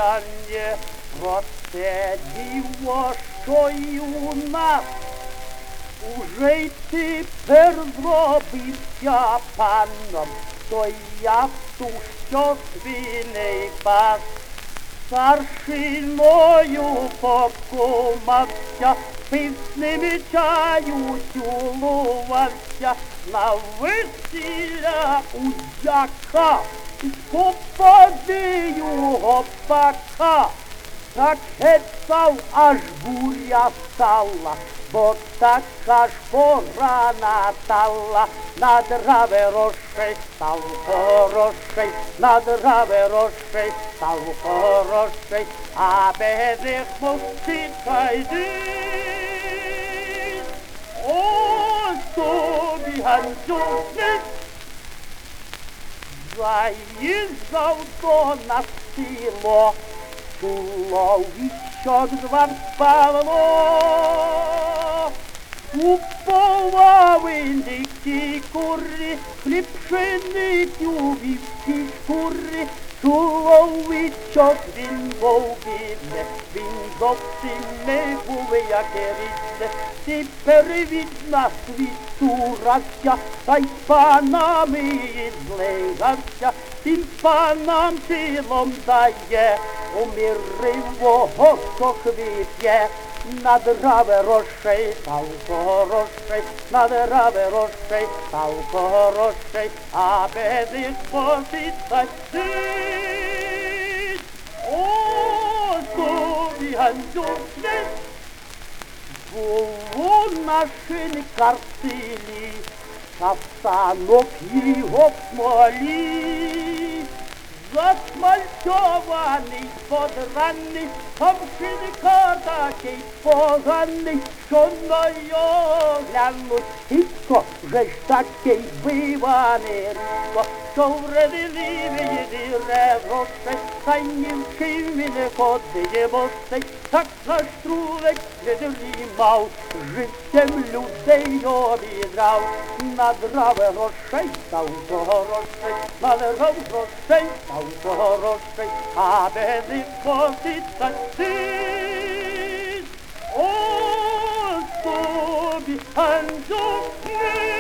я не про те діло, що й у нас уже й тепер зробився паном, то я ту, що свиней пас. Старшиною покумався, писними чаю тюлувався, на весілля узяка, попадию гопака. Так гецав, аж буря стала, бо така ж пора настала. На драви рощей став хороший, на драви рощей став хороший, а без них мовчиться йди. Ось тобі ганчук, заїжджав до нас село, чоловічок звав Павло. У половинній курі, хліб пшеницю вівці шкурі. Чоловічок він був бідне, він зовсім не був як рідне. Тепер від нас відтурався, та й з панами злигався. Тим панам силом дає, уміривого сок вип'є. На драви рощей став хороший, на драви рощей став хороший, а без них поситься сить. О, тобі ганчук, було на шинкарсилі, шафтанок його в смолі. Засмальцьований, подраний, там шинкар такий поганий, що на його глянуть рідко, вже ж такий биваний рідко, що вредили відіре грошей, та ні в чим він не ходить босий, так наш трулик відрімав, життям людей обідрав. На драви грошей став хороший, на драви грошей став хороший, а без них поситься сить. Ось тобі ганчук.